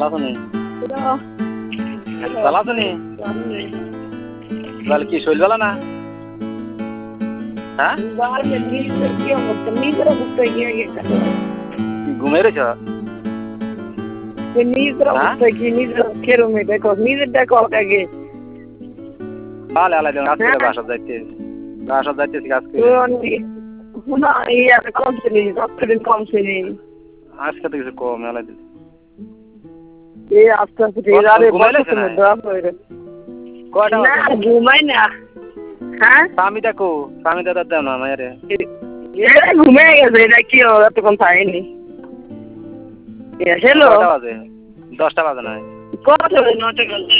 শুনি ভালো শুনি বল কি শৈল ভালো না হ্যাঁ ঘুমিয়ে রয়েছ বাসা যাইতে কাজ আজকে তো কিছু কম মেলা দিল ঘুমাই না হ্যাঁ স্বামী দেখো স্বামী দাদা দেও না মায়েরে ঘুমিয়ে গেছে এটা কি এতক্ষণ থাকেনি হ্যালো 10টা বাজে না কত 9টা বাজে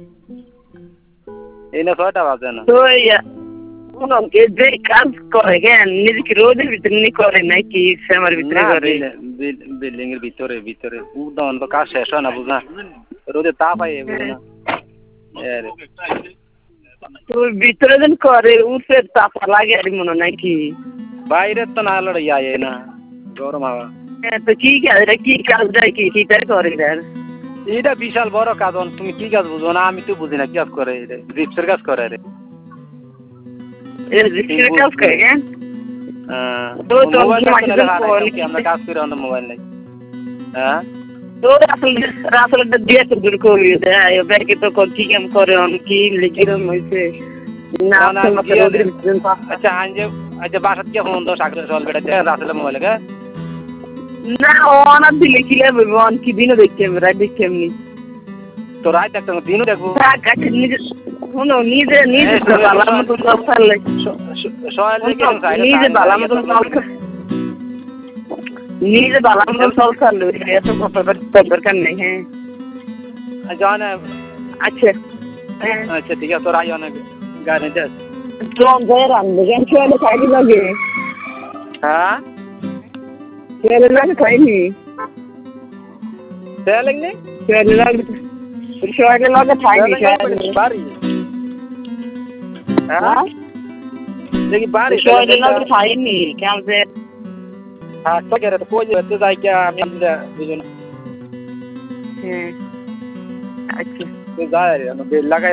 এই না 6টা বাজে না তো যে কাজ করে কেন নিজে কি রোদের ভিতরে নি করে নাকি শ্যামার ভিতরে করে বিল্ডিং এর ভিতরে ভিতরে উদান তো কাজ শেষ হয় না বুঝনা রোদে তাপ আয় বুঝনা তোর ভিতরে যেন করে উঠে তাপ লাগে আর মনে নাকি বাইরে তো না লড়াই আয় না গরম হাওয়া তো কি কাজ দেয় কি তাই করে রে এটা বিশাল বড় কাজ তুমি কি কাজ বুঝো না আমি তো বুঝি না কি কাজ করে রে জিপসের কাজ করে রে জিপসের কাজ করে কেন তো আমরা কাজ করি আমাদের মোবাইল নাই হ্যাঁ তো আসলে দিয়ে তো দূর করি দেয় ব্যাংকে তো কি কাম করে কি লিখিরম হইছে না আচ্ছা আচ্ছা বাসাত কি ফোন তো সাগর চল বেটা রাসেলের মোবাইল কে না অন দিলে কি লাগবে অন কি দিনও দেখতে আমি রাত দেখতে আমি তো রাত দেখতে দিনও দেখবো নিজে শুনো নিজে বালার মতো সব ফেললে নিজে বালার মতো সব নিজে বালার মতো সব ফেললে এত কথা দরকার নেই হ্যাঁ জানা আচ্ছা আচ্ছা ঠিক আছে তোর আই অনেক গাড়ি যাস তো যারা গান খেলে খাইনি লাগে হ্যাঁ খেলে লাগে খাইনি খেলে নি খেলে লাগে খেলে লাগে খাইনি বাড়ি হ্যাঁ দেখি বাড়ি খেলে লাগে খাইনি কেন যে হ্যাঁ তো কেরে তো কই যেতে যাই কি আমি আমরা দুজন হ্যাঁ আচ্ছা তো যাই রে লাগাই